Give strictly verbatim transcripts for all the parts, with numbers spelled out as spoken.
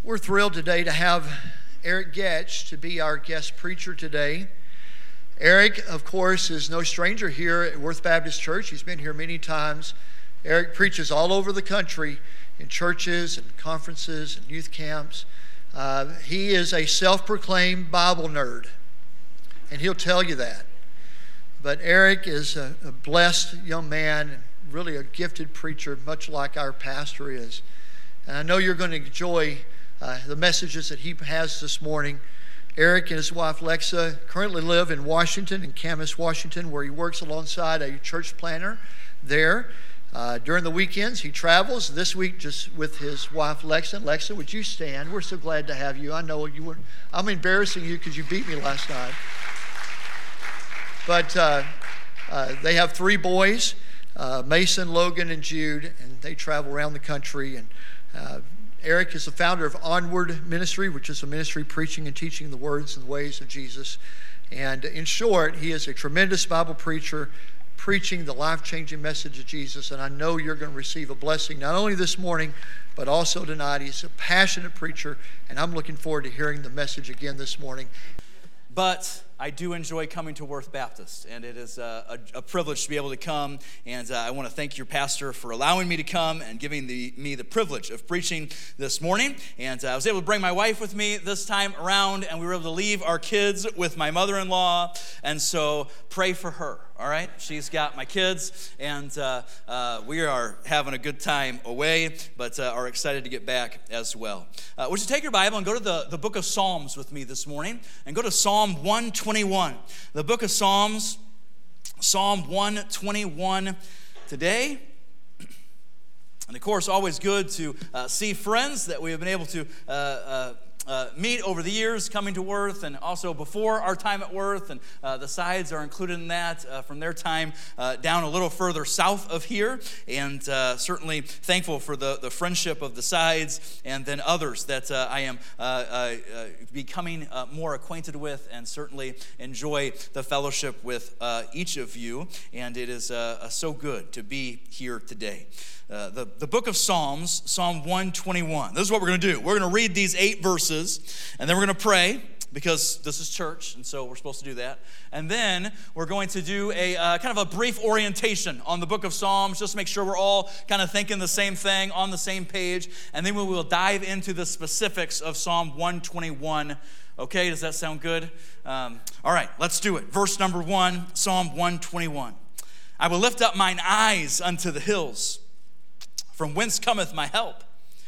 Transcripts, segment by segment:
We're thrilled today to have Eric Getch to be our guest preacher today. Eric, of course, is no stranger here at Worth Baptist Church. He's been here many times. Eric preaches all over the country in churches and conferences and youth camps. Uh, he is a self-proclaimed Bible nerd, and he'll tell you that. But Eric is a, a blessed young man, and really a gifted preacher, much like our pastor is. And I know you're going to enjoy uh, the messages that he has this morning. Eric and his wife Lexa currently live in Washington, in Camas, Washington, where he works alongside a church planter there. Uh, during the weekends, he travels. This week, just with his wife Lexa. Lexa, would you stand? We're so glad to have you. I know you were. I'm embarrassing you because you beat me last night. But uh, uh, they have three boys, uh, Mason, Logan, and Jude, and they travel around the country. And uh, Eric is the founder of Onward Ministry, which is a ministry preaching and teaching the words and ways of Jesus. And in short, he is a tremendous Bible preacher, preaching the life-changing message of Jesus. And I know you're going to receive a blessing, not only this morning, but also tonight. He's a passionate preacher, and I'm looking forward to hearing the message again this morning. But I do enjoy coming to Worth Baptist, and it is a, a, a privilege to be able to come, and uh, I want to thank your pastor for allowing me to come and giving the, me the privilege of preaching this morning. And uh, I was able to bring my wife with me this time around, and we were able to leave our kids with my mother-in-law, and so pray for her, all right? She's got my kids, and uh, uh, we are having a good time away, but uh, are excited to get back as well. Uh, would you take your Bible and go to the, the book of Psalms with me this morning, and go to Psalm one twenty-one. The book of Psalms, Psalm one twenty-one today. And of course, always good to uh, see friends that we have been able to uh, uh, uh, meet over the years coming to Worth, and also before our time at Worth. And uh, the sides are included in that uh, from their time uh, down a little further south of here. And uh, certainly thankful for the, the friendship of the sides, and then others that uh, I am uh, uh, uh, becoming uh, more acquainted with, and certainly enjoy the fellowship with uh, each of you. And it is uh, uh, so good to be here today. Uh, the, the book of Psalms, Psalm one twenty-one. This is what we're going to do. We're going to read these eight verses, and then we're going to pray, because this is church, and so we're supposed to do that. And then we're going to do a uh, kind of a brief orientation on the book of Psalms, just to make sure we're all kind of thinking the same thing, on the same page. And then we will dive into the specifics of Psalm one twenty-one. Okay, does that sound good? Um, all right, let's do it. Verse number one, Psalm one twenty-one. I will lift up mine eyes unto the hills. From whence cometh my help?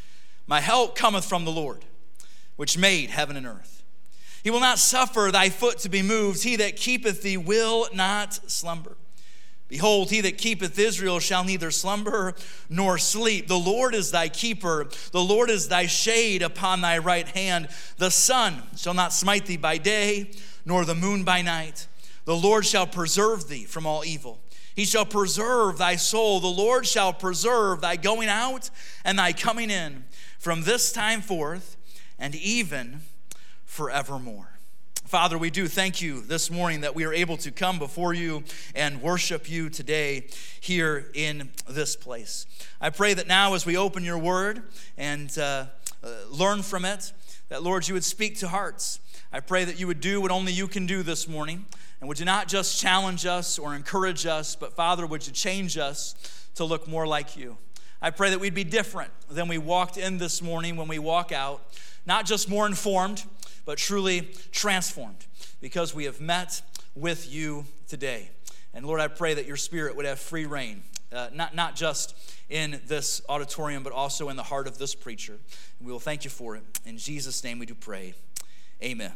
My help cometh from the Lord, which made heaven and earth. He will not suffer thy foot to be moved. He that keepeth thee will not slumber. Behold, he that keepeth Israel shall neither slumber nor sleep. The Lord is thy keeper. The Lord is thy shade upon thy right hand. The sun shall not smite thee by day, nor the moon by night. The Lord shall preserve thee from all evil. He shall preserve thy soul. The Lord shall preserve thy going out and thy coming in from this time forth and even forevermore. Father, we do thank you this morning that we are able to come before you and worship you today here in this place. I pray that now as we open your word and uh, uh, learn from it, that, Lord, you would speak to hearts. I pray that you would do what only you can do this morning. And would you not just challenge us or encourage us, but Father, would you change us to look more like you? I pray that we'd be different than we walked in this morning when we walk out, not just more informed, but truly transformed, because we have met with you today. And Lord, I pray that your Spirit would have free reign, uh, not, not just in this auditorium, but also in the heart of this preacher. And we will thank you for it. In Jesus' name we do pray. Amen.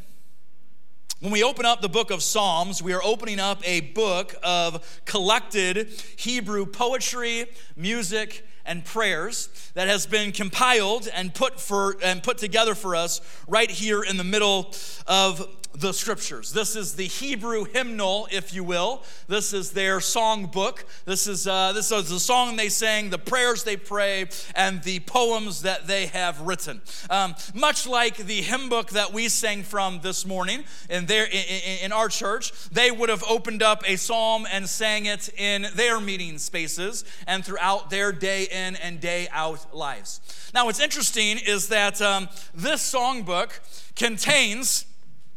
When we open up the book of Psalms, we are opening up a book of collected Hebrew poetry, music, and prayers that has been compiled and put for and put together for us right here in the middle of the scriptures. This is the Hebrew hymnal, if you will. This is their song book. This is uh, this is the song they sang, the prayers they pray, and the poems that they have written. Um, much like the hymn book that we sang from this morning in their in, in our church, they would have opened up a psalm and sang it in their meeting spaces and throughout their day in and day out lives. Now, what's interesting is that um, this songbook contains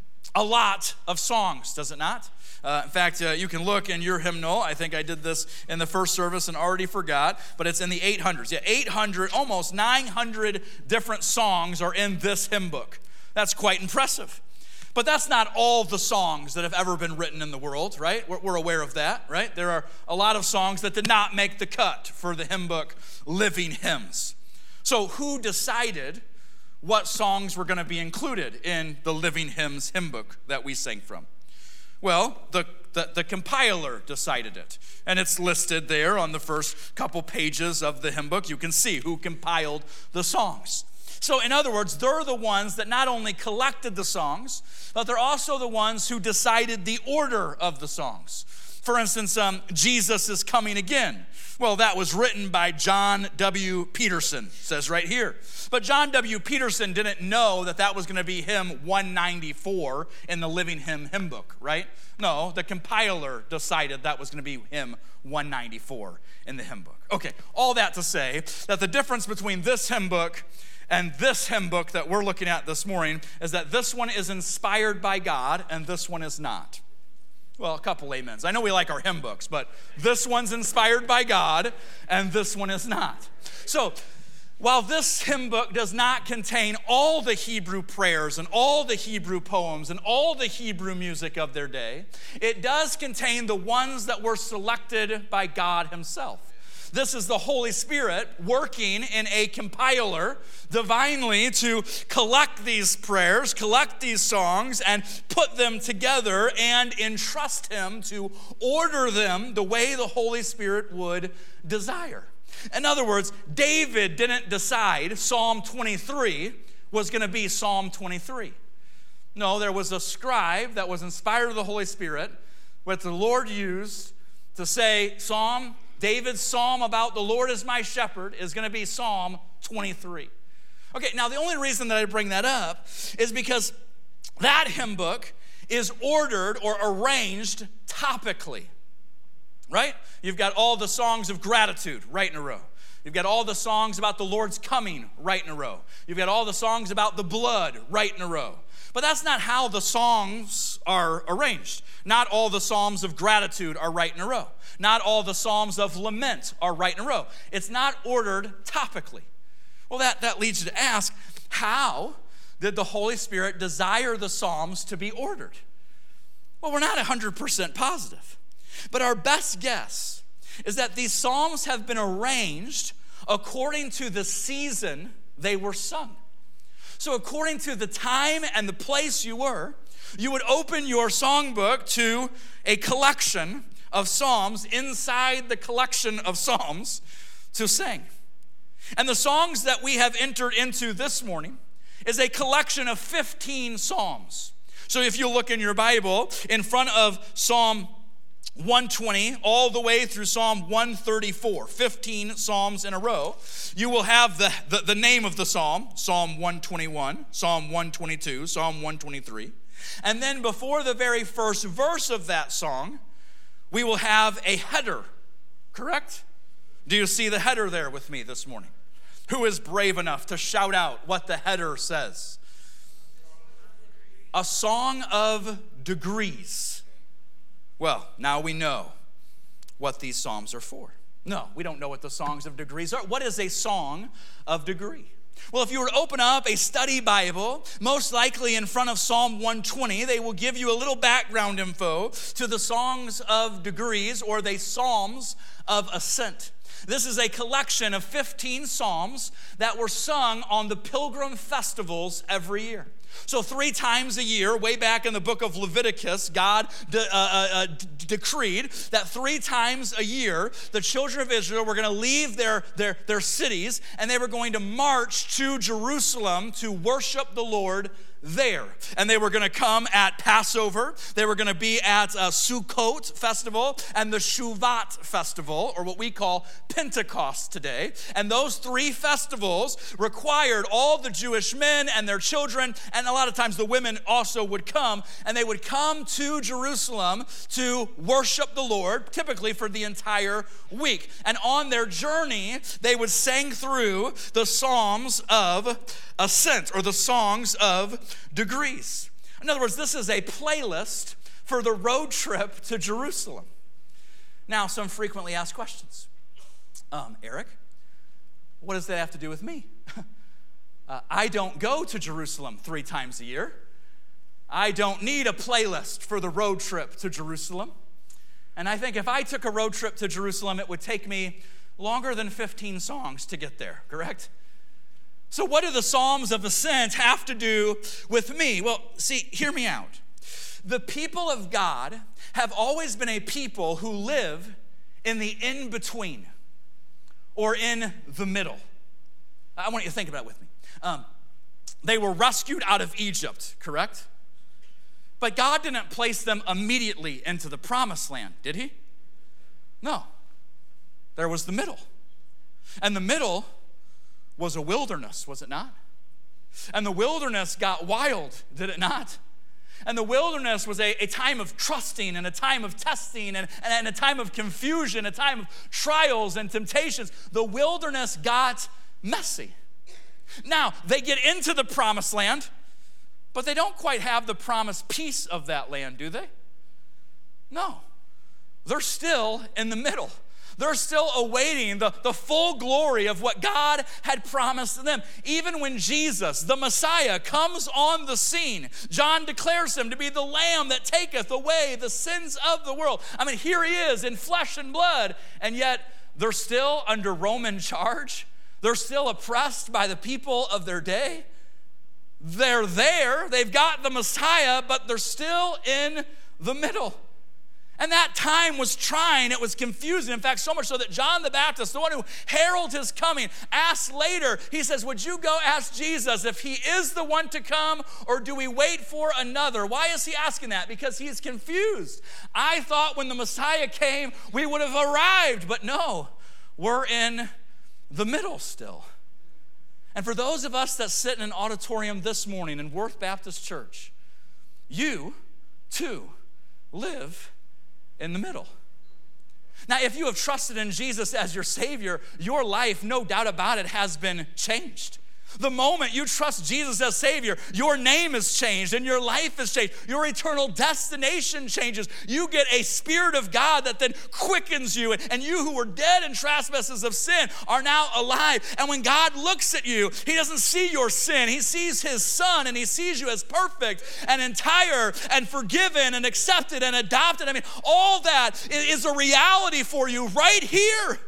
a lot of songs, does it not? Uh, in fact, uh, you can look in your hymnal. I think I did this in the first service and already forgot, but it's in the eight hundreds. Yeah, eight hundred, almost nine hundred different songs are in this hymn book. That's quite impressive. But that's not all the songs that have ever been written in the world, right? We're, we're aware of that, right? There are a lot of songs that did not make the cut for the hymn book, Living Hymns. So who decided what songs were going to be included in the Living Hymns hymn book that we sang from? Well, the, the, the compiler decided it. And it's listed there on the first couple pages of the hymn book. You can see who compiled the songs. So in other words, they're the ones that not only collected the songs, but they're also the ones who decided the order of the songs. For instance, um, Jesus is Coming Again. Well, that was written by John W. Peterson, it says right here. But John W. Peterson didn't know that that was going to be hymn one ninety-four in the Living Hymn hymn book, right? No, the compiler decided that was going to be hymn one ninety-four in the hymn book. Okay, all that to say that the difference between this hymn book and this hymn book that we're looking at this morning is that this one is inspired by God and this one is not. Well, a couple amens. I know we like our hymn books, but this one's inspired by God, and this one is not. So, while this hymn book does not contain all the Hebrew prayers and all the Hebrew poems and all the Hebrew music of their day, it does contain the ones that were selected by God himself. This is the Holy Spirit working in a compiler divinely to collect these prayers, collect these songs, and put them together and entrust him to order them the way the Holy Spirit would desire. In other words, David didn't decide Psalm twenty-three was going to be Psalm twenty-three. No, there was a scribe that was inspired of the Holy Spirit, what the Lord used to say Psalm David's psalm about the Lord is my shepherd is going to be Psalm twenty-three. Okay, now the only reason that I bring that up is because that hymn book is ordered or arranged topically, right? You've got all the songs of gratitude right in a row. You've got all the songs about the Lord's coming right in a row. You've got all the songs about the blood right in a row. But that's not how the songs are arranged. Not all the psalms of gratitude are right in a row. Not all the psalms of lament are right in a row. It's not ordered topically. Well, that, that leads you to ask, how did the Holy Spirit desire the psalms to be ordered? Well, we're not one hundred percent positive. But our best guess is that these psalms have been arranged according to the season they were sung. So according to the time and the place you were, you would open your songbook to a collection of psalms inside the collection of psalms to sing. And the songs that we have entered into this morning is a collection of fifteen psalms. So if you look in your Bible, in front of Psalm one twenty all the way through Psalm one thirty-four, fifteen psalms in a row, you will have the, the, the name of the psalm, Psalm one twenty-one, Psalm one twenty-two, Psalm one twenty-three. And then before the very first verse of that song, we will have a header, correct? Do you see the header there with me this morning? Who is brave enough to shout out what the header says? A song of degrees. Well, now we know what these psalms are for. No, we don't know what the songs of degrees are. What is a song of degree? Well, if you were to open up a study Bible, most likely in front of Psalm one twenty, they will give you a little background info to the songs of degrees or the psalms of ascent. This is a collection of fifteen psalms that were sung on the pilgrim festivals every year. So three times a year, way back in the book of Leviticus, God de- uh, uh, uh, d- decreed that three times a year, the children of Israel were going to leave their, their, their cities, and they were going to march to Jerusalem to worship the Lord there. And they were going to come at Passover, they were going to be at a Sukkot festival and the Shuvat festival, or what we call Pentecost today. And those three festivals required all the Jewish men and their children, and a lot of times the women also would come, and they would come to Jerusalem to worship the Lord, typically for the entire week. And on their journey, they would sing through the Psalms of Ascent, or the songs of degrees. In other words, this is a playlist for the road trip to Jerusalem. Now, some frequently asked questions. Um, Eric, what does that have to do with me? uh, I don't go to Jerusalem three times a year. I don't need a playlist for the road trip to Jerusalem. And I think if I took a road trip to Jerusalem, it would take me longer than fifteen songs to get there, correct? So what do the Psalms of Ascent have to do with me? Well, see, hear me out. The people of God have always been a people who live in the in-between, or in the middle. I want you to think about it with me. Um, they were rescued out of Egypt, correct? But God didn't place them immediately into the promised land, did he? No. There was the middle. And the middle was a wilderness, was it not? And the wilderness got wild, did it not? And the wilderness was a, a time of trusting and a time of testing and, and, and a time of confusion, a time of trials and temptations. The wilderness got messy. Now, they get into the promised land, but they don't quite have the promised piece of that land, do they? No. They're still in the middle. They're still awaiting the, the full glory of what God had promised them. Even when Jesus, the Messiah, comes on the scene, John declares him to be the Lamb that taketh away the sins of the world. I mean, here he is in flesh and blood, and yet they're still under Roman charge. They're still oppressed by the people of their day. They're there, they've got the Messiah, but they're still in the middle. And that time was trying, it was confusing. In fact, so much so that John the Baptist, the one who heralded his coming, asked later, he says, would you go ask Jesus if he is the one to come, or do we wait for another? Why is he asking that? Because he's confused. I thought when the Messiah came, we would have arrived, but no, we're in the middle still. And for those of us that sit in an auditorium this morning in Worth Baptist Church, you too live in the middle. Now, if you have trusted in Jesus as your Savior, your life, no doubt about it, has been changed. The moment you trust Jesus as Savior, your name is changed and your life is changed. Your eternal destination changes. You get a Spirit of God that then quickens you, and you who were dead in trespasses of sin are now alive. And when God looks at you, he doesn't see your sin. He sees his Son, and he sees you as perfect and entire and forgiven and accepted and adopted. I mean, all that is a reality for you right here.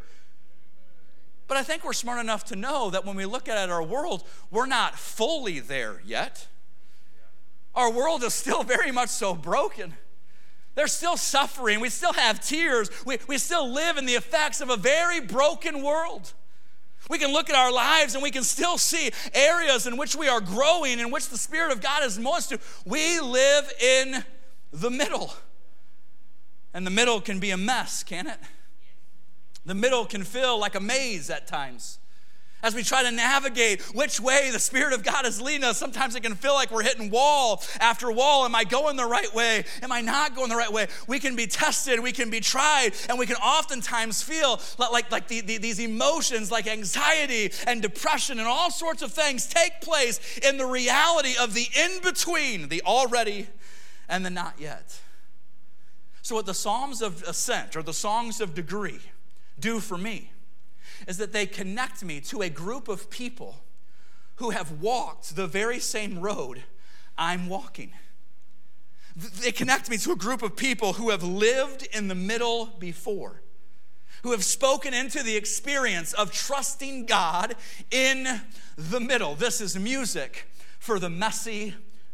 But I think we're smart enough to know that when we look at our world, we're not fully there yet. Our world is still very much so broken. There's still suffering. We still have tears. We, we still live in the effects of a very broken world. We can look at our lives and we can still see areas in which we are growing, in which the Spirit of God is most to. We live in the middle. And the middle can be a mess, can't it? The middle can feel like a maze at times. As we try to navigate which way the Spirit of God is leading us, sometimes it can feel like we're hitting wall after wall. Am I going the right way? Am I not going the right way? We can be tested, we can be tried, and we can oftentimes feel like, like the, the, these emotions like anxiety and depression and all sorts of things take place in the reality of the in-between, the already and the not yet. So what the Psalms of Ascent, or the Songs of Degree, do for me is that they connect me to a group of people who have walked the very same road I'm walking. They connect me to a group of people who have lived in the middle before, who have spoken into the experience of trusting God in the middle. This is music for the messy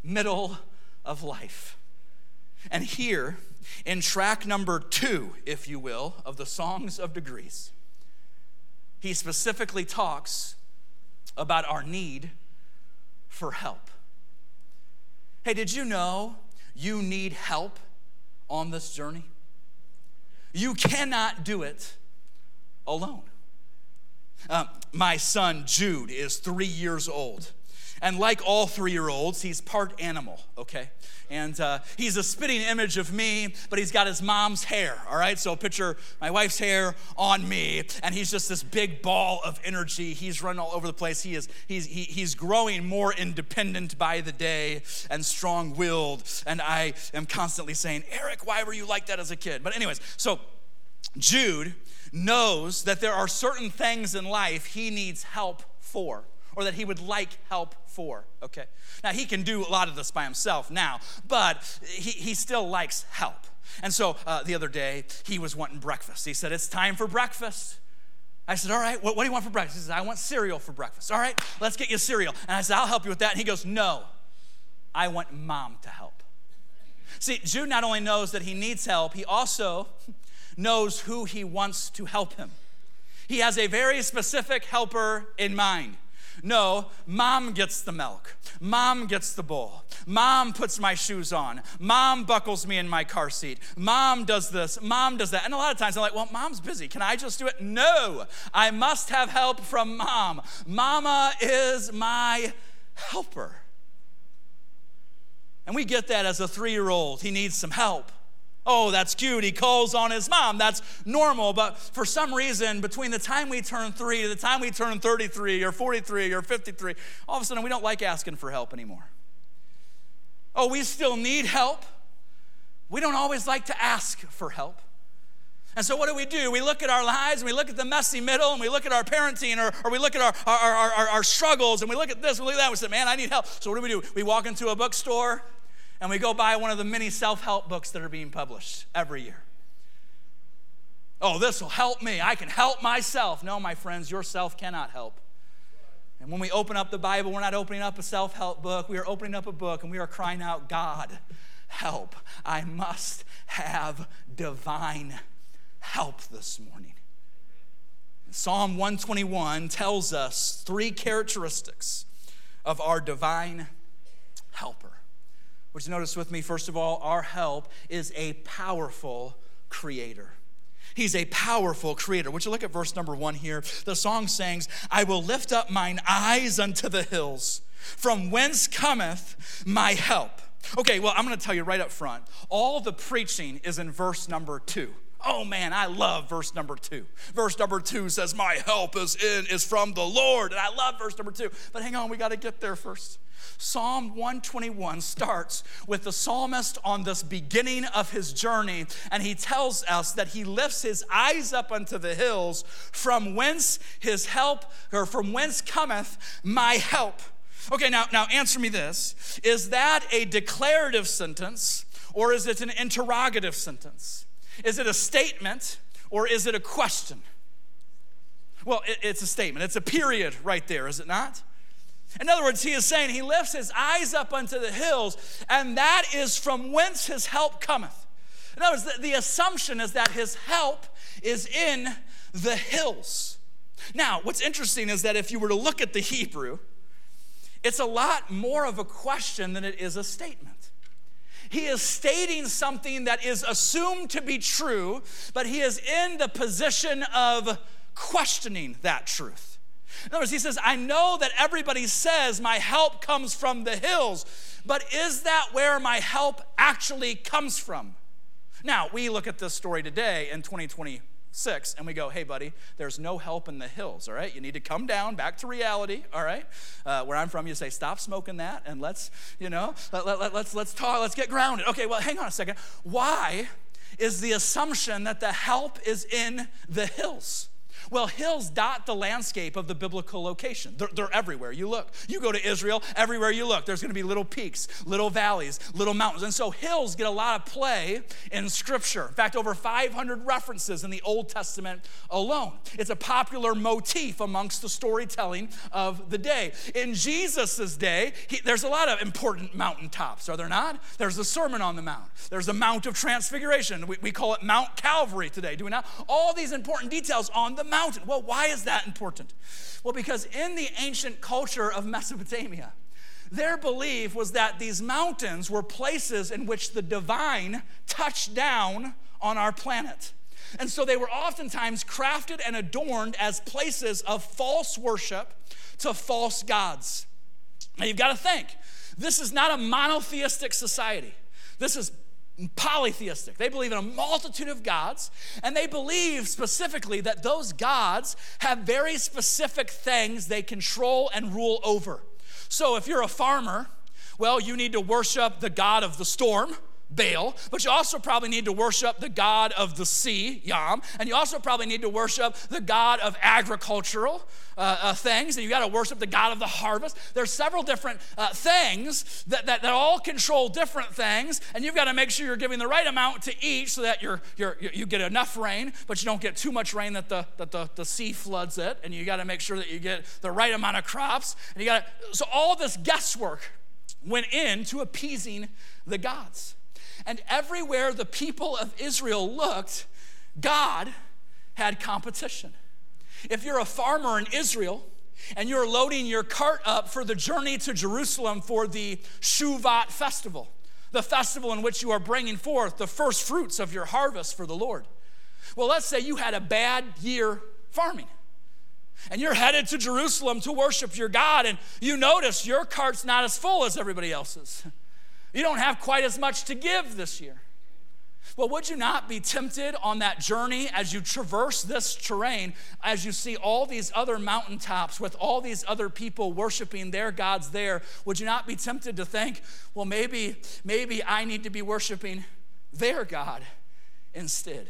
middle of life. And here, in track number two, if you will, of the Songs of Degrees, he specifically talks about our need for help. Hey, did you know you need help on this journey? You cannot do it alone. Uh, my son Jude is three years old. And like all three-year-olds, he's part animal, okay? And uh, he's a spitting image of me, but he's got his mom's hair, all right? So picture my wife's hair on me, and he's just this big ball of energy. He's running all over the place. He is, he's, he, he's growing more independent by the day and strong-willed, and I am constantly saying, Eric, why were you like that as a kid? But anyways, so Jude knows that there are certain things in life he needs help for, or that he would like help for, okay? Now, he can do a lot of this by himself now, but he, he still likes help. And so uh, the other day, he was wanting breakfast. He said, it's time for breakfast. I said, all right, what, what do you want for breakfast? He said, I want cereal for breakfast. All right, let's get you cereal. And I said, I'll help you with that. And he goes, no, I want mom to help. See, Jude not only knows that he needs help, he also knows who he wants to help him. He has a very specific helper in mind. No, mom gets the milk. Mom gets the bowl. Mom puts my shoes on. Mom buckles me in my car seat. Mom does this. Mom does that. And a lot of times I'm like, well, mom's busy. Can I just do it? No, I must have help from mom. Mama is my helper. And we get that as a three-year-old. He needs some help. Oh, that's cute. He calls on his mom. That's normal. But for some reason, between the time we turn three to the time we turn thirty-three or forty-three or fifty-three, all of a sudden we don't like asking for help anymore. Oh, we still need help. We don't always like to ask for help. And so what do we do? We look at our lives, and we look at the messy middle, and we look at our parenting, or, or we look at our, our, our, our, our struggles, and we look at this, and we look at that, and we say, man, I need help. So what do we do? We walk into a bookstore, and we go buy one of the many self-help books that are being published every year. Oh, this will help me. I can help myself. No, my friends, yourself cannot help. And when we open up the Bible, we're not opening up a self-help book. We are opening up a book, and we are crying out, God, help. I must have divine help this morning. Psalm one twenty-one tells us three characteristics of our divine helper. Would you notice with me, first of all, our help is a powerful creator. He's a powerful creator. Would you look at verse number one here? The song sings, I will lift up mine eyes unto the hills, from whence cometh my help. Okay, well, I'm going to tell you right up front, all the preaching is in verse number two. Oh man, I love verse number two. Verse number two says, my help is in, is from the Lord. And I love verse number two. But hang on, we got to get there first. Psalm one twenty-one starts with the psalmist on this beginning of his journey, and he tells us that he lifts his eyes up unto the hills, from whence his help, or from whence cometh my help. Okay, now, now answer me this. Is that a declarative sentence, or is it an interrogative sentence? Is it a statement, or is it a question? Well, it, it's a statement. It's a period right there, is it not? In other words, he is saying he lifts his eyes up unto the hills, and that is from whence his help cometh. In other words, the, the assumption is that his help is in the hills. Now, what's interesting is that if you were to look at the Hebrew, it's a lot more of a question than it is a statement. He is stating something that is assumed to be true, but he is in the position of questioning that truth. In other words, he says, I know that everybody says my help comes from the hills, but is that where my help actually comes from? Now, we look at this story today in twenty twenty-six, and we go, hey, buddy, there's no help in the hills, all right? You need to come down, back to reality, all right? Uh, where I'm from, you say, stop smoking that, and let's, you know, let, let, let's, let's talk, let's get grounded. Okay, well, hang on a second. Why is the assumption that the help is in the hills? Well, hills dot the landscape of the biblical location. They're, they're everywhere you look. You go to Israel, everywhere you look, there's going to be little peaks, little valleys, little mountains. And so hills get a lot of play in Scripture. In fact, over five hundred references in the Old Testament alone. It's a popular motif amongst the storytelling of the day. In Jesus' day, he, there's a lot of important mountaintops, are there not? There's the Sermon on the Mount. There's the Mount of Transfiguration. We, we call it Mount Calvary today, do we not? All these important details on the mountain. Well, why is that important? Well, because in the ancient culture of Mesopotamia, their belief was that these mountains were places in which the divine touched down on our planet. And so they were oftentimes crafted and adorned as places of false worship to false gods. Now you've got to think, this is not a monotheistic society. This is polytheistic. They believe in a multitude of gods, and they believe specifically that those gods have very specific things they control and rule over. So if you're a farmer, well, you need to worship the god of the storm, Baal, but you also probably need to worship the god of the sea, Yam, and you also probably need to worship the god of agricultural uh, uh, things, and you got to worship the god of the harvest. There's several different uh, things that, that, that all control different things, and you've got to make sure you're giving the right amount to each so that you're, you're, you get enough rain, but you don't get too much rain that the, that the, the sea floods it, and you got to make sure that you get the right amount of crops, and you got to, so all this guesswork went into appeasing the gods. And everywhere the people of Israel looked, God had competition. If you're a farmer in Israel and you're loading your cart up for the journey to Jerusalem for the Shuvat festival, the festival in which you are bringing forth the first fruits of your harvest for the Lord. Well, let's say you had a bad year farming, and you're headed to Jerusalem to worship your God, and you notice your cart's not as full as everybody else's. You don't have quite as much to give this year. Well, would you not be tempted on that journey as you traverse this terrain, as you see all these other mountaintops with all these other people worshiping their gods there? Would you not be tempted to think, well, maybe, maybe I need to be worshiping their God instead?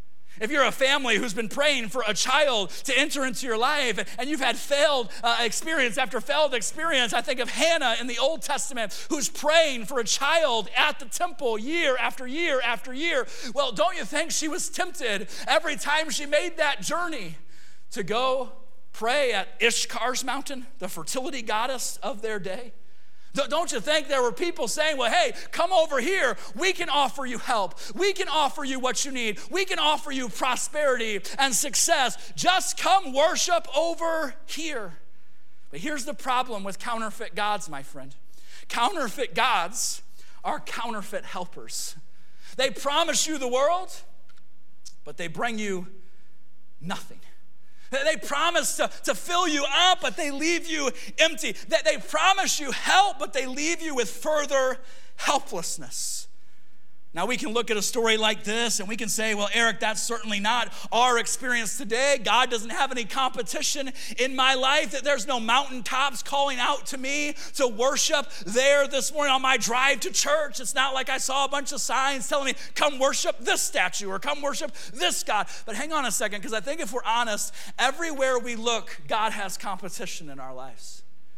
If you're a family who's been praying for a child to enter into your life and you've had failed uh, experience after failed experience, I think of Hannah in the Old Testament who's praying for a child at the temple year after year after year. Well, don't you think she was tempted every time she made that journey to go pray at Ishkar's mountain, the fertility goddess of their day? Don't you think there were people saying, well, hey, come over here. We can offer you help. We can offer you what you need. We can offer you prosperity and success. Just come worship over here. But here's the problem with counterfeit gods, my friend. Counterfeit gods are counterfeit helpers. They promise you the world, but they bring you nothing. They promise to, to fill you up, but they leave you empty. They, they promise you help, but they leave you with further helplessness. Now, we can look at a story like this and we can say, well, Eric, that's certainly not our experience today. God doesn't have any competition in my life, that there's no mountaintops calling out to me to worship there this morning on my drive to church. It's not like I saw a bunch of signs telling me, come worship this statue or come worship this God. But hang on a second, because I think if we're honest, everywhere we look, God has competition in our lives.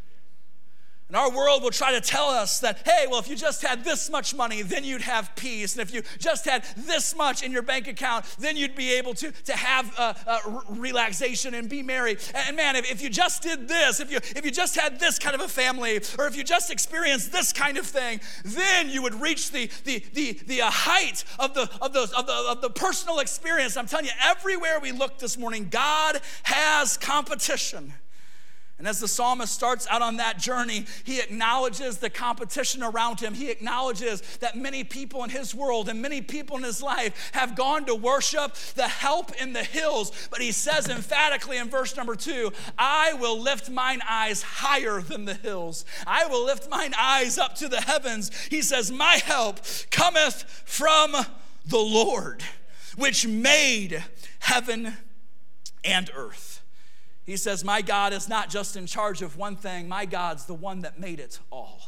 And our world will try to tell us that, hey, well, if you just had this much money, then you'd have peace. And if you just had this much in your bank account, then you'd be able to, to have uh, uh, relaxation and be married. And man, if, if you just did this, if you, if you just had this kind of a family, or if you just experienced this kind of thing, then you would reach the, the, the, the uh, height of the, of, the, of, the, of the personal experience. I'm telling you, everywhere we look this morning, God has competition. And as the psalmist starts out on that journey, he acknowledges the competition around him. He acknowledges that many people in his world and many people in his life have gone to worship the help in the hills. But he says emphatically in verse number two, I will lift mine eyes higher than the hills. I will lift mine eyes up to the heavens. He says, my help cometh from the Lord, which made heaven and earth. He says, my God is not just in charge of one thing. My God's the one that made it all.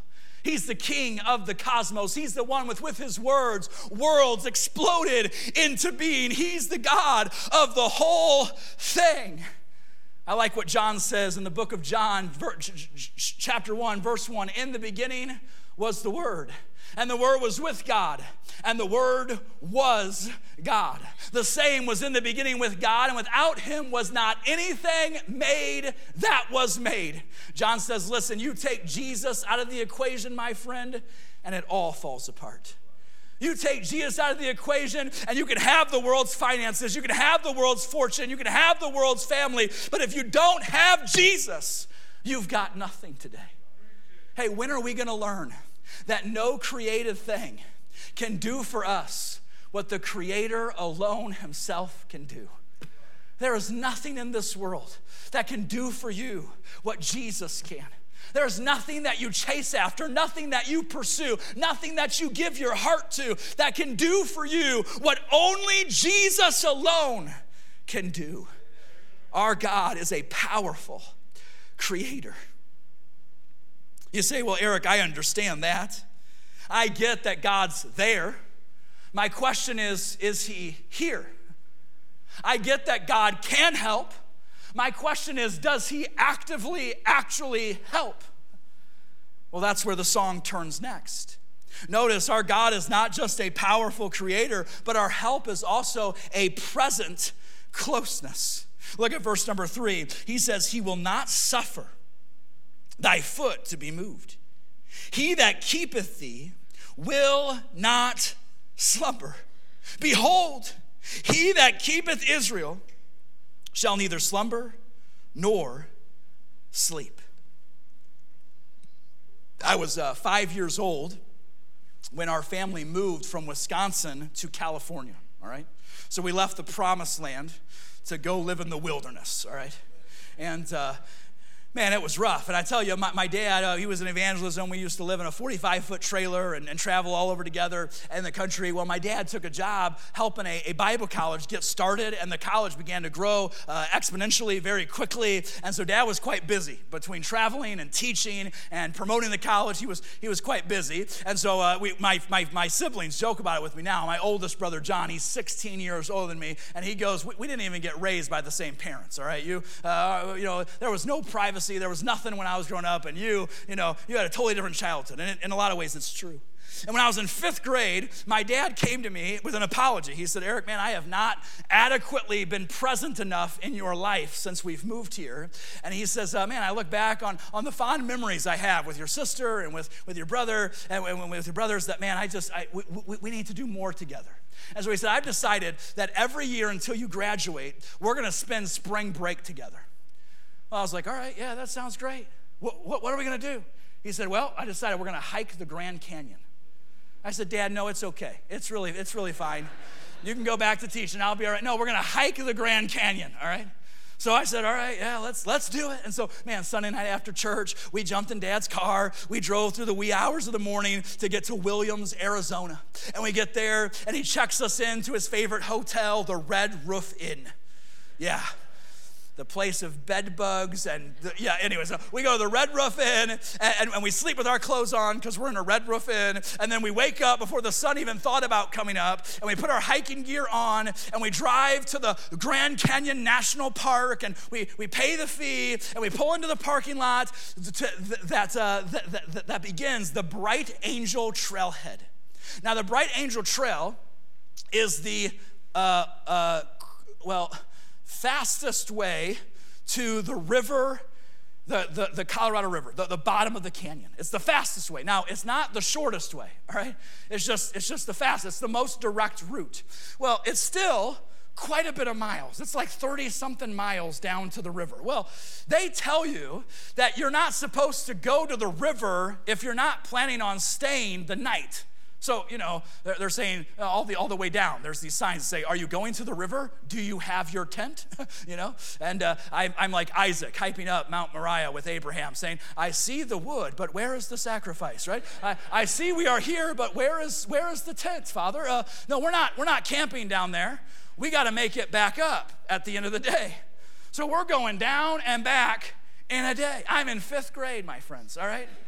He's the king of the cosmos. He's the one with, with his words, worlds exploded into being. He's the God of the whole thing. I like what John says in the book of John, chapter one, verse one. In the beginning was the Word, and the Word was with God, and the Word was God. The same was in the beginning with God, and without him was not anything made that was made. John says, listen, you take Jesus out of the equation, my friend, and it all falls apart. You take Jesus out of the equation and you can have the world's finances, you can have the world's fortune, you can have the world's family, but if you don't have Jesus, you've got nothing today. Hey, when are we going to learn that no created thing can do for us what the Creator alone himself can do? There is nothing in this world that can do for you what Jesus can. There's nothing that you chase after, nothing that you pursue, nothing that you give your heart to that can do for you what only Jesus alone can do. Our God is a powerful creator. You say, well, Eric, I understand that. I get that God's there. My question is, is he here? I get that God can help. My question is, does he actively, actually help? Well, that's where the song turns next. Notice our God is not just a powerful creator, but our help is also a present closeness. Look at verse number three. He says, he will not suffer thy foot to be moved. He that keepeth thee will not slumber. Behold, he that keepeth Israel shall neither slumber nor sleep. I was uh, five years old when our family moved from Wisconsin to California, all right? So we left the promised land to go live in the wilderness, all right? And uh, man, it was rough. And I tell you, my, my dad, uh, he was in evangelism. We used to live in a forty-five foot trailer and, and travel all over together in the country. Well, my dad took a job helping a, a Bible college get started, and the college began to grow uh, exponentially very quickly. And so dad was quite busy between traveling and teaching and promoting the college. He was he was quite busy. And so uh, we, my, my, my siblings joke about it with me now. My oldest brother, John, he's sixteen years older than me, and he goes, we, we didn't even get raised by the same parents, all right? You, uh, you know, there was no privacy. There was nothing when I was growing up, and you, you know, you had a totally different childhood. And in a lot of ways, it's true. And when I was in fifth grade, my dad came to me with an apology. He said, Eric, man, I have not adequately been present enough in your life since we've moved here. And he says, uh, man, I look back on, on the fond memories I have with your sister and with, with your brother and, and with your brothers that, man, I just, I, we, we, we need to do more together. And so he said, I've decided that every year until you graduate, we're going to spend spring break together. Well, I was like, all right, yeah, that sounds great. What, what, what are we going to do? He said, well, I decided we're going to hike the Grand Canyon. I said, Dad, no, it's okay. It's really, it's really fine. You can go back to teaching. I'll be all right. No, we're going to hike the Grand Canyon, all right? So I said, all right, yeah, let's let's do it. And so, man, Sunday night after church, we jumped in Dad's car. We drove through the wee hours of the morning to get to Williams, Arizona. And we get there, and he checks us into his favorite hotel, the Red Roof Inn. Yeah. The place of bed bugs and, the, yeah, anyway, so we go to the Red Roof Inn, and, and, and we sleep with our clothes on because we're in a Red Roof Inn, and then we wake up before the sun even thought about coming up, and we put our hiking gear on, and we drive to the Grand Canyon National Park, and we, we pay the fee, and we pull into the parking lot to, that, uh, that, that, that begins the Bright Angel Trailhead. Now, the Bright Angel Trail is the, uh, uh, well, fastest way to the river, the, the, the Colorado River, the, the bottom of the canyon. It's the fastest way. Now, it's not the shortest way, all right? It's just, it's just the fastest. It's the most direct route. Well, it's still quite a bit of miles. It's like thirty-something miles down to the river. Well, they tell you that you're not supposed to go to the river if you're not planning on staying the night. So, you know, they're, they're saying uh, all the all the way down, there's these signs that say, are you going to the river? Do you have your tent? you know, and uh, I, I'm like Isaac, hyping up Mount Moriah with Abraham, saying, I see the wood, but where is the sacrifice, right? I, I see we are here, but where is where is the tent, Father? Uh, no, we're not, we're not camping down there. We got to make it back up at the end of the day. So we're going down and back in a day. I'm in fifth grade, my friends, all right?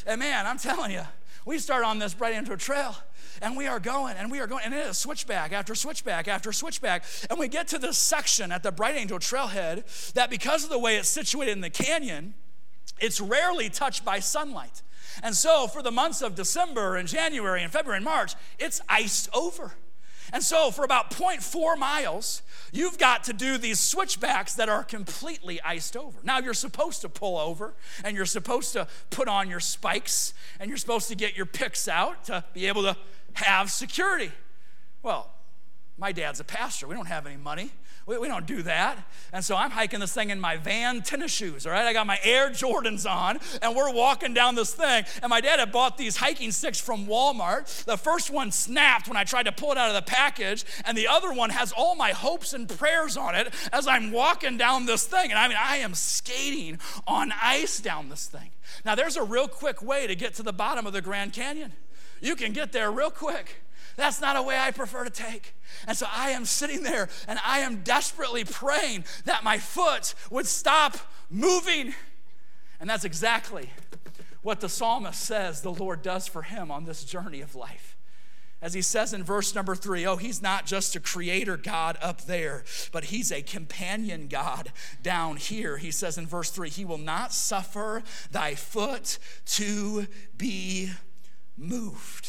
And man, I'm telling you, we start on this Bright Angel Trail, and we are going, and we are going, and it is switchback after switchback after switchback. And we get to this section at the Bright Angel Trailhead that, because of the way it's situated in the canyon, it's rarely touched by sunlight. And so for the months of December and January and February and March, it's iced over. And so for about zero point four miles, you've got to do these switchbacks that are completely iced over. Now, you're supposed to pull over, and you're supposed to put on your spikes, and you're supposed to get your picks out to be able to have security. Well, my dad's a pastor. We don't have any money. We, we don't do that. And so I'm hiking this thing in my Van tennis shoes, all right? I got my Air Jordans on, and we're walking down this thing. And my dad had bought these hiking sticks from Walmart. The first one snapped when I tried to pull it out of the package, and the other one has all my hopes and prayers on it as I'm walking down this thing. And I mean, I am skating on ice down this thing. Now, there's a real quick way to get to the bottom of the Grand Canyon. You can get there real quick. That's not a way I prefer to take. And so I am sitting there, and I am desperately praying that my foot would stop moving. And that's exactly what the psalmist says the Lord does for him on this journey of life. As he says in verse number three, oh, he's not just a creator God up there, but he's a companion God down here. He says in verse three, he will not suffer thy foot to be moved.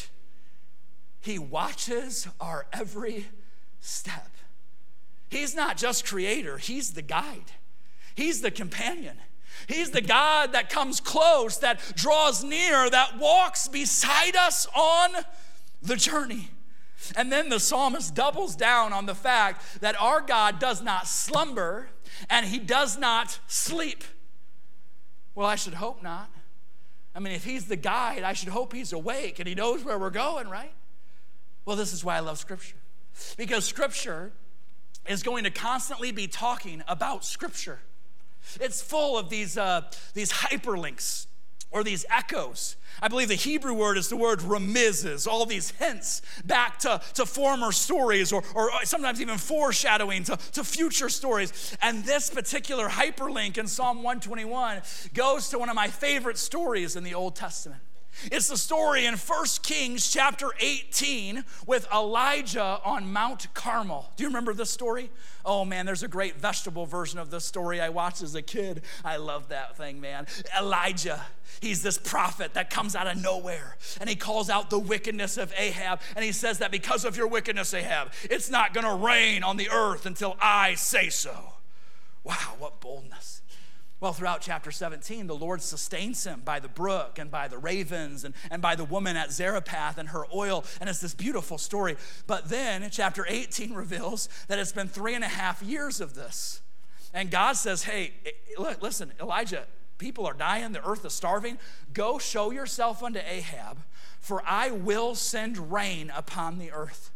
He watches our every step. He's not just creator, he's the guide. He's the companion. He's the God that comes close, that draws near, that walks beside us on the journey. And then the psalmist doubles down on the fact that our God does not slumber and he does not sleep. Well, I should hope not. I mean, if he's the guide, I should hope he's awake and he knows where we're going, right? Well, this is why I love Scripture. Because Scripture is going to constantly be talking about Scripture. It's full of these, uh, these hyperlinks or these echoes. I believe the Hebrew word is the word remizes, all these hints back to, to former stories or, or sometimes even foreshadowing to, to future stories. And this particular hyperlink in Psalm one twenty-one goes to one of my favorite stories in the Old Testament. It's the story in First Kings chapter eighteen with Elijah on Mount Carmel. Do you remember this story? Oh man, there's a great vegetable version of this story I watched as a kid. I love that thing, man. Elijah, he's this prophet that comes out of nowhere, and he calls out the wickedness of Ahab, and he says that because of your wickedness, Ahab, it's not gonna rain on the earth until I say so. Wow, what boldness. Well, throughout chapter seventeen, the Lord sustains him by the brook and by the ravens and, and by the woman at Zarephath and her oil. And it's this beautiful story. But then chapter eighteen reveals that it's been three and a half years of this. And God says, hey, look, listen, Elijah, people are dying. The earth is starving. Go show yourself unto Ahab, for I will send rain upon the earth.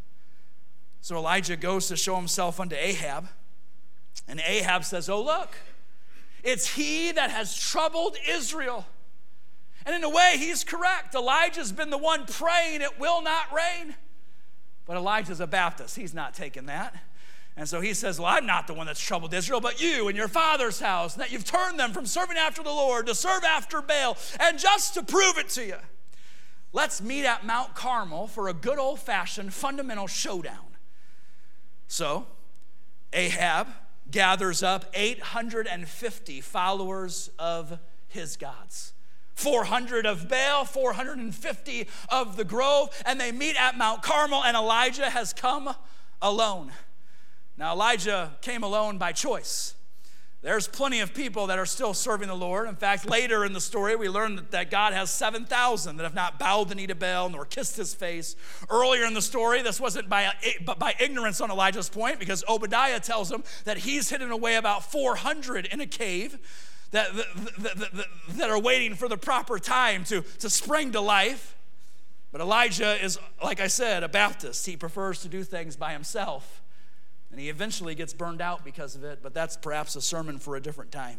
So Elijah goes to show himself unto Ahab. And Ahab says, oh, look. It's he that has troubled Israel. And in a way, he's correct. Elijah's been the one praying it will not rain. But Elijah's a Baptist. He's not taking that. And so he says, well, I'm not the one that's troubled Israel, but you and your father's house, and that you've turned them from serving after the Lord to serve after Baal. And just to prove it to you, let's meet at Mount Carmel for a good old-fashioned fundamental showdown. So Ahab gathers up eight hundred fifty followers of his gods. four hundred of Baal, four hundred fifty of the grove, and they meet at Mount Carmel, and Elijah has come alone. Now, Elijah came alone by choice. There's plenty of people that are still serving the Lord. In fact, later in the story, we learn that God has seven thousand that have not bowed the knee to Baal nor kissed his face. Earlier in the story, this wasn't by, but by ignorance on Elijah's point, because Obadiah tells him that he's hidden away about four hundred in a cave that, that, that, that, that are waiting for the proper time to, to spring to life. But Elijah is, like I said, a Baptist. He prefers to do things by himself. And he eventually gets burned out because of it, but that's perhaps a sermon for a different time.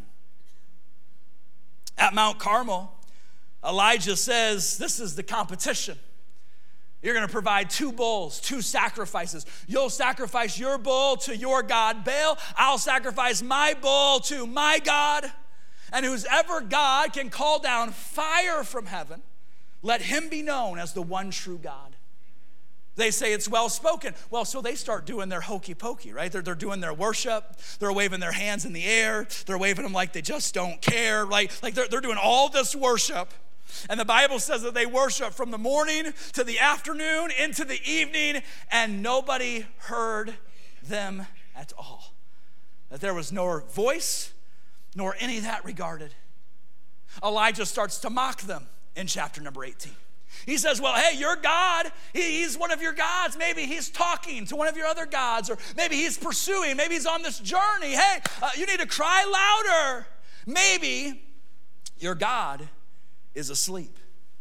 At Mount Carmel, Elijah says, this is the competition. You're going to provide two bulls, two sacrifices. You'll sacrifice your bull to your God, Baal. I'll sacrifice my bull to my God. And whoever God can call down fire from heaven Let him be known as the one true God. They say it's well spoken. Well, so they start doing their hokey pokey, right? They're, they're doing their worship. They're waving their hands in the air. They're waving them like they just don't care. Like, like they're, they're doing all this worship. And the Bible says that they worship from the morning to the afternoon into the evening, and nobody heard them at all. That there was nor voice, nor any that regarded. Elijah starts to mock them in chapter number eighteen. He says, well, hey, your God, he's one of your gods. Maybe he's talking to one of your other gods, or maybe he's pursuing, maybe he's on this journey. Hey, uh, you need to cry louder. Maybe your God is asleep.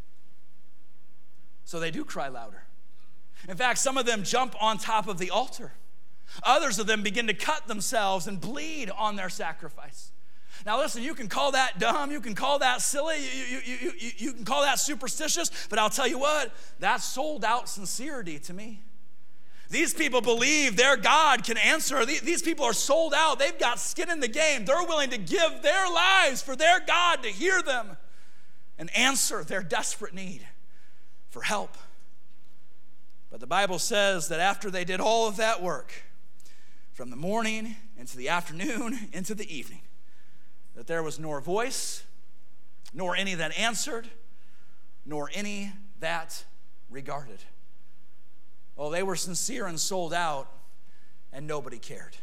So they do cry louder. In fact, some of them jump on top of the altar. Others of them begin to cut themselves and bleed on their sacrifice. Now listen, you can call that dumb, you can call that silly, you, you, you, you, you can call that superstitious, but I'll tell you what, that's sold out sincerity to me. These people believe their God can answer. These people are sold out. They've got skin in the game. They're willing to give their lives for their God to hear them and answer their desperate need for help. But the Bible says that after they did all of that work, from the morning into the afternoon into the evening, that there was nor voice, nor any that answered, nor any that regarded. Well, they were sincere and sold out, and nobody cared.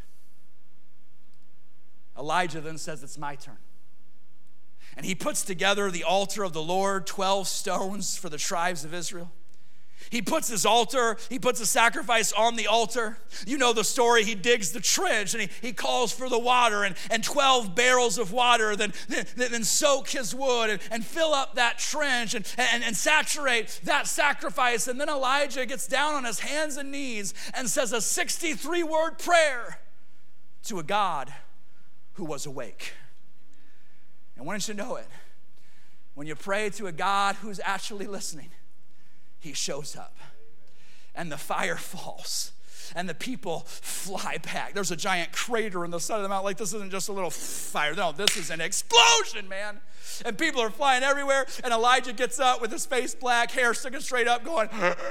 Elijah then says, it's my turn. And he puts together the altar of the Lord, twelve stones for the tribes of Israel. He puts his altar, he puts a sacrifice on the altar. You know the story. He digs the trench and he, he calls for the water, and, and twelve barrels of water, then, then, then soak his wood and, and fill up that trench and, and, and saturate that sacrifice. And then Elijah gets down on his hands and knees and says a sixty-three word prayer to a God who was awake. And wouldn't you know it, when you pray to a God who's actually listening, he shows up, and the fire falls, and the people fly back. There's a giant crater in the side of the mountain. Like, this isn't just a little fire. No, this is an explosion, man. And people are flying everywhere, and Elijah gets up with his face black, hair sticking straight up, going,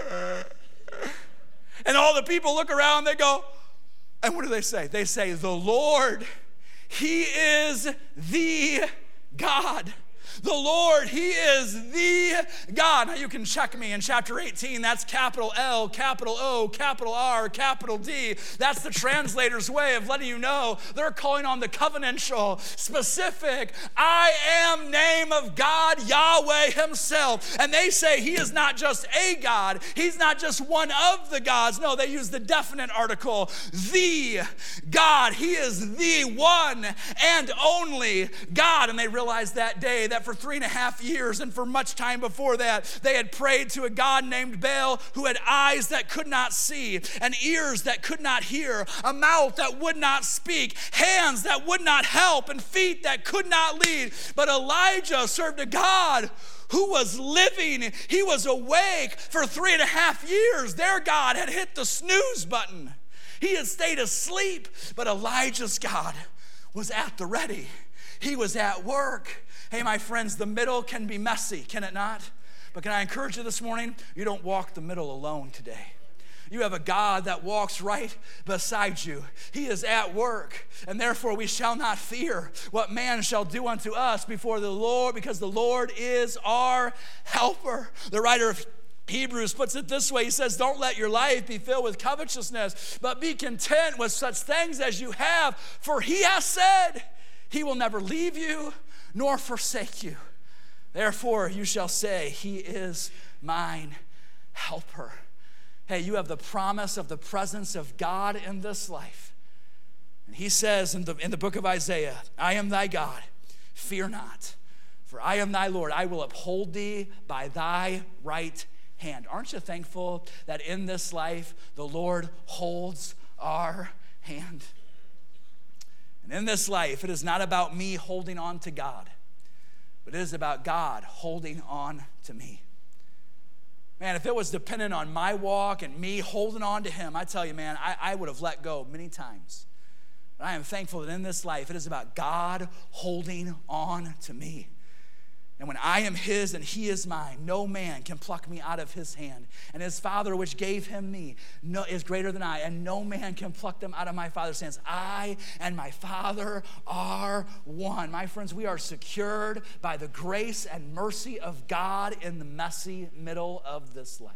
and all the people look around, they go, and what do they say? They say, the Lord, he is the God. The Lord, he is the God. Now you can check me in chapter eighteen. That's capital L, capital O, capital R, capital D. That's the translator's way of letting you know they're calling on the covenantal, specific, I am name of God, Yahweh himself. And they say he is not just a God. He's not just one of the gods. No, they use the definite article, the God. He is the one and only God. And they realized that day that for three and a half years and for much time before that, they had prayed to a God named Baal who had eyes that could not see, and ears that could not hear, a mouth that would not speak, hands that would not help, and feet that could not lead. But Elijah served a God who was living. He was awake for three and a half years. Their God had hit the snooze button. He had stayed asleep, but Elijah's God was at the ready. He was at work. Hey, my friends, the middle can be messy, can it not? But can I encourage you this morning? You don't walk the middle alone today. You have a God that walks right beside you. He is at work, and therefore we shall not fear what man shall do unto us before the Lord, because the Lord is our helper. The writer of Hebrews puts it this way. He says, don't let your life be filled with covetousness, but be content with such things as you have, for he has said he will never leave you nor forsake you. Therefore you shall say, he is mine helper. Hey, you have the promise of the presence of God in this life. And he says in the, in the book of Isaiah, I am thy God, fear not, for I am thy Lord. I will uphold thee by thy right hand. Aren't you thankful that in this life the Lord holds our hand? And in this life, it is not about me holding on to God, but it is about God holding on to me. Man, if it was dependent on my walk and me holding on to him, I tell you, man, I, I would have let go many times. But I am thankful that in this life, it is about God holding on to me. And when I am his and he is mine, no man can pluck me out of his hand. And his Father which gave him me no, is greater than I, and no man can pluck them out of my Father's hands. I and my Father are one. My friends, we are secured by the grace and mercy of God in the messy middle of this life.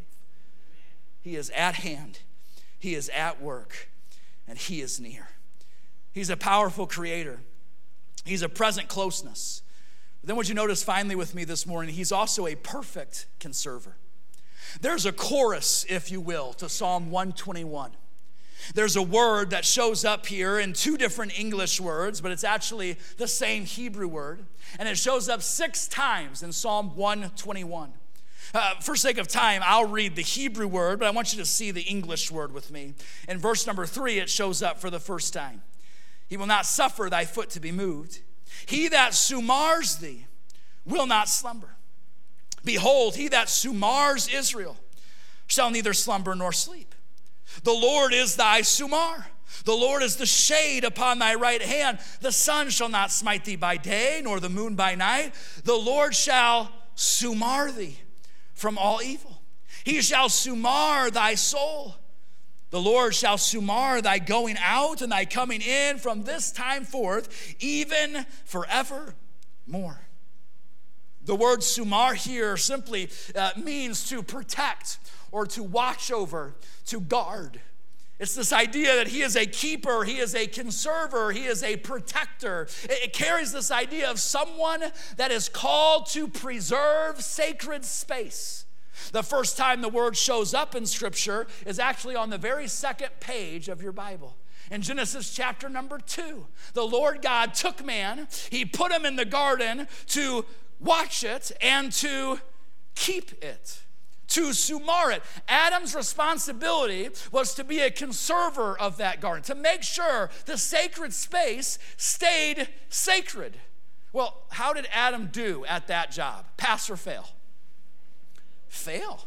He is at hand. He is at work. And he is near. He's a powerful creator. He's a present closeness. Then what you notice finally with me this morning, he's also a perfect conserver. There's a chorus, if you will, to Psalm one twenty-one. There's a word that shows up here in two different English words, but it's actually the same Hebrew word. And it shows up six times in Psalm one twenty-one. Uh, for sake of time, I'll read the Hebrew word, but I want you to see the English word with me. In verse number three, it shows up for the first time. He will not suffer thy foot to be moved. He that sumars thee will not slumber. Behold, he that sumars Israel shall neither slumber nor sleep. The Lord is thy sumar. The Lord is the shade upon thy right hand. The sun shall not smite thee by day, nor the moon by night. The Lord shall sumar thee from all evil. He shall sumar thy soul. The Lord shall sumar thy going out and thy coming in from this time forth, even forevermore. The word sumar here simply uh, means to protect or to watch over, to guard. It's this idea that he is a keeper, he is a conserver, he is a protector. It, it carries this idea of someone that is called to preserve sacred space. The first time the word shows up in Scripture is actually on the very second page of your Bible. In Genesis chapter number two, the Lord God took man, he put him in the garden to watch it and to keep it, to sumar it. Adam's responsibility was to be a conserver of that garden, to make sure the sacred space stayed sacred. Well, how did Adam do at that job? Pass or fail? Fail.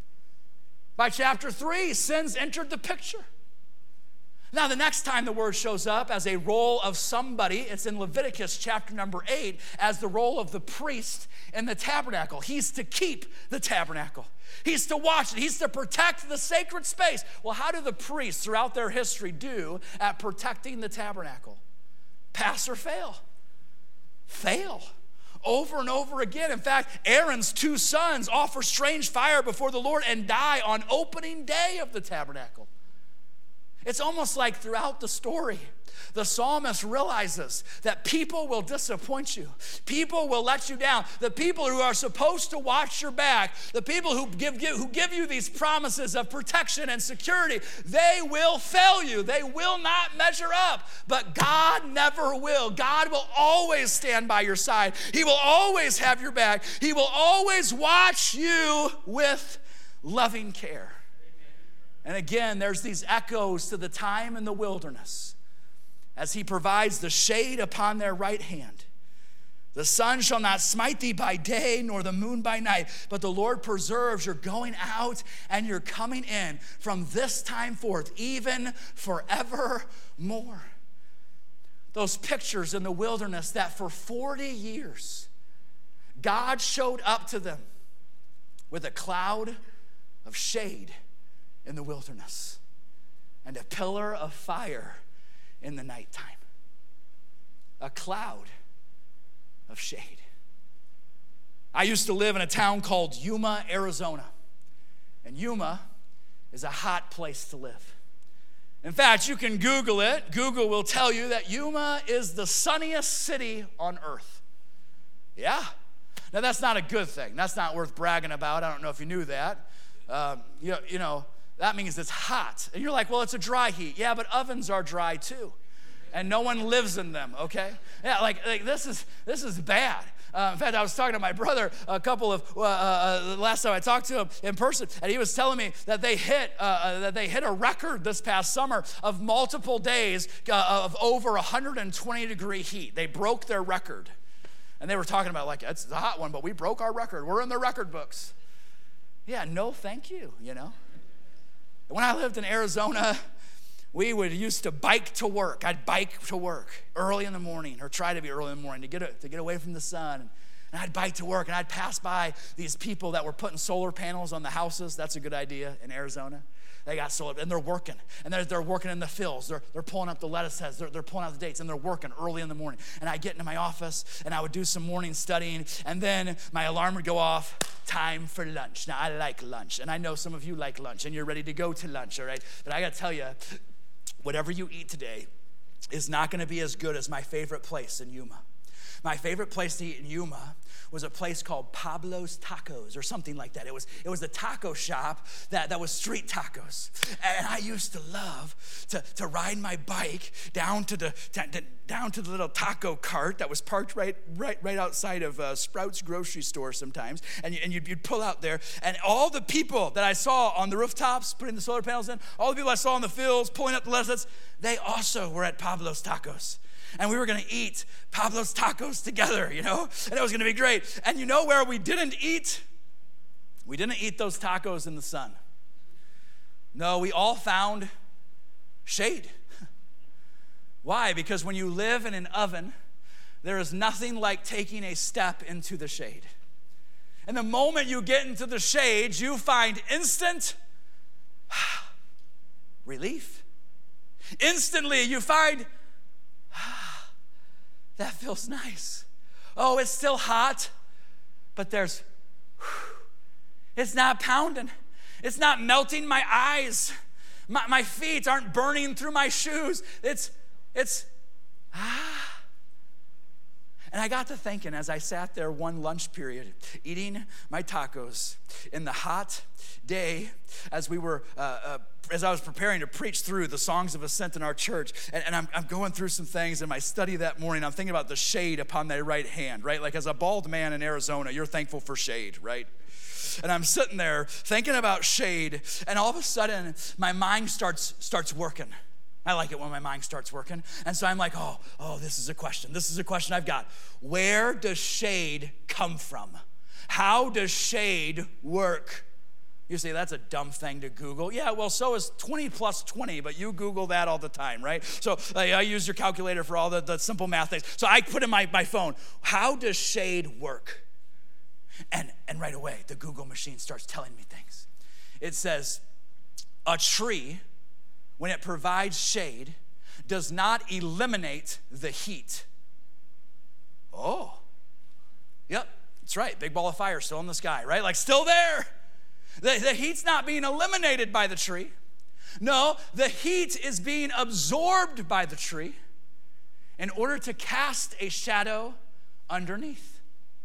By chapter three, sins entered the picture. Now, the next time the word shows up as a role of somebody, it's in Leviticus chapter number eight as the role of the priest in the tabernacle. He's to keep the tabernacle. He's to watch it. He's to protect the sacred space. Well, how do the priests throughout their history do at protecting the tabernacle? Pass or fail? Fail. Over and over again. In fact, Aaron's two sons offer strange fire before the Lord and die on opening day of the tabernacle. It's almost like throughout the story, the psalmist realizes that people will disappoint you. People will let you down. The people who are supposed to watch your back, the people who give, give, who give you these promises of protection and security, they will fail you. They will not measure up. But God never will. God will always stand by your side. He will always have your back. He will always watch you with loving care. And again, there's these echoes to the time in the wilderness as he provides the shade upon their right hand. The sun shall not smite thee by day, nor the moon by night, but the Lord preserves your going out and your coming in from this time forth, even forevermore. Those pictures in the wilderness that for forty years, God showed up to them with a cloud of shade in the wilderness and a pillar of fire in the nighttime. A cloud of shade. I used to live in a town called Yuma, Arizona. And Yuma is a hot place to live. In fact, you can Google it. Google will tell you that Yuma is the sunniest city on earth. Yeah. Now, that's not a good thing. That's not worth bragging about. I don't know if you knew that. Um, you, you know, that means it's hot. And you're like, well, it's a dry heat. Yeah, but ovens are dry too. And no one lives in them, okay? Yeah, like, like this is this is bad. Uh, in fact, I was talking to my brother a couple of, uh, uh, last time I talked to him in person, and he was telling me that they hit uh, uh, that they hit a record this past summer of multiple days uh, of over one hundred twenty degree heat. They broke their record. And they were talking about, like, it's a hot one, but we broke our record. We're in the record books. Yeah, no thank you, you know? When I lived in Arizona, we would used to bike to work. I'd bike to work early in the morning, or try to be early in the morning to get a, to get away from the sun. And I'd bike to work, and I'd pass by these people that were putting solar panels on the houses. That's a good idea in Arizona. They got solar, and they're working. And they're, they're working in the fields. They're, they're pulling up the lettuce heads. They're, they're pulling out the dates, and they're working early in the morning. And I'd get into my office, and I would do some morning studying, and then my alarm would go off, time for lunch. Now, I like lunch, and I know some of you like lunch, and you're ready to go to lunch, all right? But I got to tell you, whatever you eat today is not going to be as good as my favorite place in Yuma. My favorite place to eat in Yuma was a place called Pablo's Tacos or something like that. It was it was a taco shop that, that was street tacos. And I used to love to, to ride my bike down to the to, to, down to the little taco cart that was parked right right right outside of uh, Sprouts grocery store sometimes. And, you, and you'd, you'd pull out there, and all the people that I saw on the rooftops putting the solar panels in, all the people I saw in the fields pulling up the lettuce, they also were at Pablo's Tacos. And we were going to eat Pablo's Tacos together, you know? And it was going to be great. And you know where we didn't eat? We didn't eat those tacos in the sun. No, we all found shade. Why? Because when you live in an oven, there is nothing like taking a step into the shade. And the moment you get into the shade, you find instant relief. Instantly, you find that feels nice. Oh, it's still hot, but there's, it's not pounding. It's not melting my eyes. My, my feet aren't burning through my shoes. It's, it's, ah. And I got to thinking as I sat there one lunch period, eating my tacos in the hot day as we were, uh, uh, as I was preparing to preach through the Songs of Ascent in our church, and, and I'm, I'm going through some things in my study that morning. I'm thinking about the shade upon thy right hand, right? Like as a bald man in Arizona, you're thankful for shade, right? And I'm sitting there thinking about shade, and all of a sudden, my mind starts starts working. I like it when my mind starts working. And so I'm like, oh, oh, this is a question. This is a question I've got. Where does shade come from? How does shade work? You say, that's a dumb thing to Google. Yeah, well, so is twenty plus twenty, but you Google that all the time, right? So uh, I use your calculator for all the, the simple math things. So I put in my, my phone, how does shade work? And, and right away, the Google machine starts telling me things. It says, a tree, when it provides shade, does not eliminate the heat. Oh, yep, that's right. Big ball of fire still in the sky, right? Like still there. The, the heat's not being eliminated by the tree. No, the heat is being absorbed by the tree in order to cast a shadow underneath.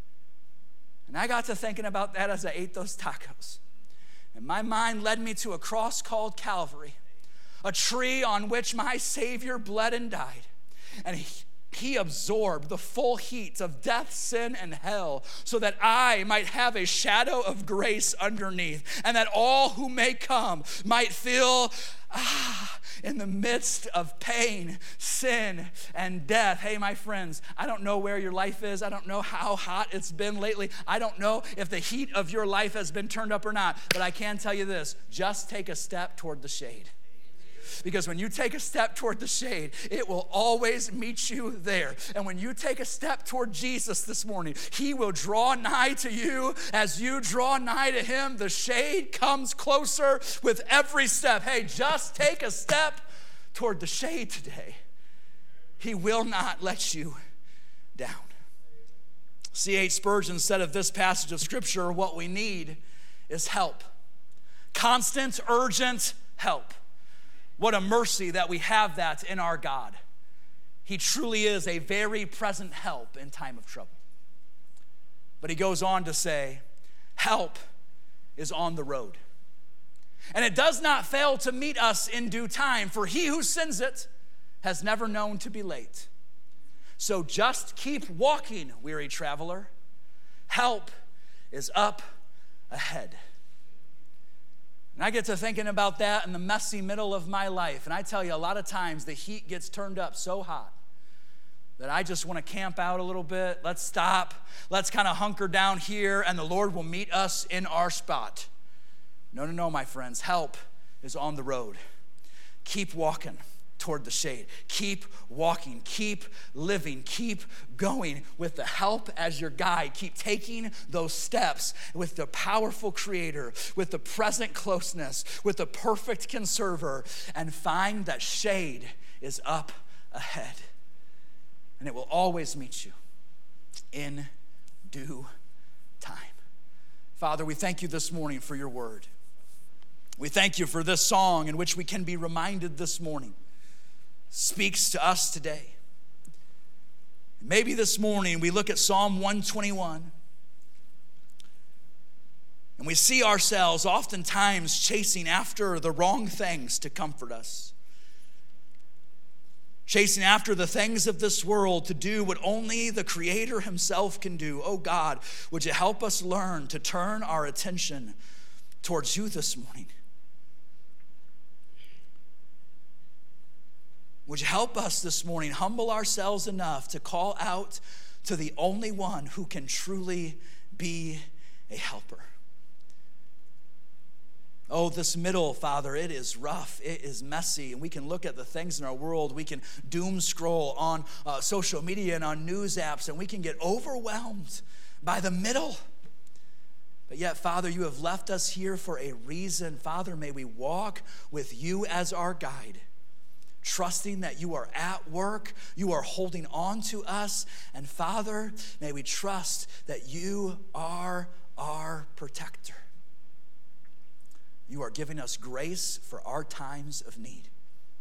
And I got to thinking about that as I ate those tacos. And my mind led me to a cross called Calvary, a tree on which my Savior bled and died. And he, he absorbed the full heat of death, sin, and hell so that I might have a shadow of grace underneath, and that all who may come might feel, ah, in the midst of pain, sin, and death. Hey, my friends, I don't know where your life is. I don't know how hot it's been lately. I don't know if the heat of your life has been turned up or not, but I can tell you this, just take a step toward the shade. Because when you take a step toward the shade, it will always meet you there. And when you take a step toward Jesus this morning, he will draw nigh to you. As you draw nigh to him, the shade comes closer with every step. Hey, just take a step toward the shade today. He will not let you down. C H Spurgeon said of this passage of Scripture, what we need is help. Constant, urgent help. What a mercy that we have that in our God. He truly is a very present help in time of trouble. But he goes on to say, help is on the road. And it does not fail to meet us in due time, for he who sends it has never known to be late. So just keep walking, weary traveler. Help is up ahead. And I get to thinking about that in the messy middle of my life. And I tell you, a lot of times the heat gets turned up so hot that I just want to camp out a little bit. Let's stop. Let's kind of hunker down here, and the Lord will meet us in our spot. No, no, no, my friends. Help is on the road. Keep walking. toward the shade. Keep walking, keep living, keep going with the help as your guide. Keep taking those steps with the powerful Creator, with the present closeness, with the perfect conserver, and find that shade is up ahead. And it will always meet you in due time. Father, we thank you this morning for your word. We thank you for this song in which we can be reminded this morning speaks to us today. Maybe this morning we look at Psalm one twenty-one and we see ourselves oftentimes chasing after the wrong things to comfort us. Chasing after the things of this world to do what only the Creator himself can do. Oh God, would you help us learn to turn our attention towards you this morning? Would you help us this morning humble ourselves enough to call out to the only one who can truly be a helper? Oh, this middle, Father, it is rough, it is messy, and we can look at the things in our world, we can doom scroll on uh, social media and on news apps, and we can get overwhelmed by the middle. But yet, Father, you have left us here for a reason. Father, may we walk with you as our guide, trusting that you are at work, you are holding on to us, and Father, may we trust that you are our protector. You are giving us grace for our times of need.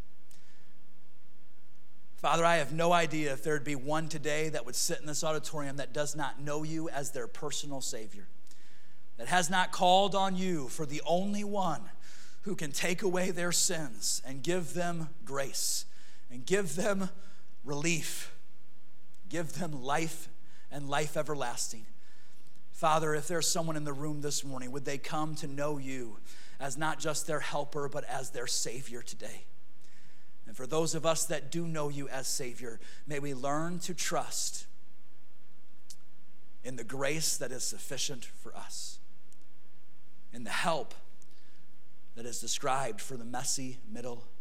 Father, I have no idea if there would be one today that would sit in this auditorium that does not know you as their personal Savior, that has not called on you for the only one who can take away their sins and give them grace and give them relief, give them life and life everlasting. Father, if there's someone in the room this morning, would they come to know you as not just their helper, but as their Savior today? And for those of us that do know you as Savior, may we learn to trust in the grace that is sufficient for us, in the help that is described for the messy middle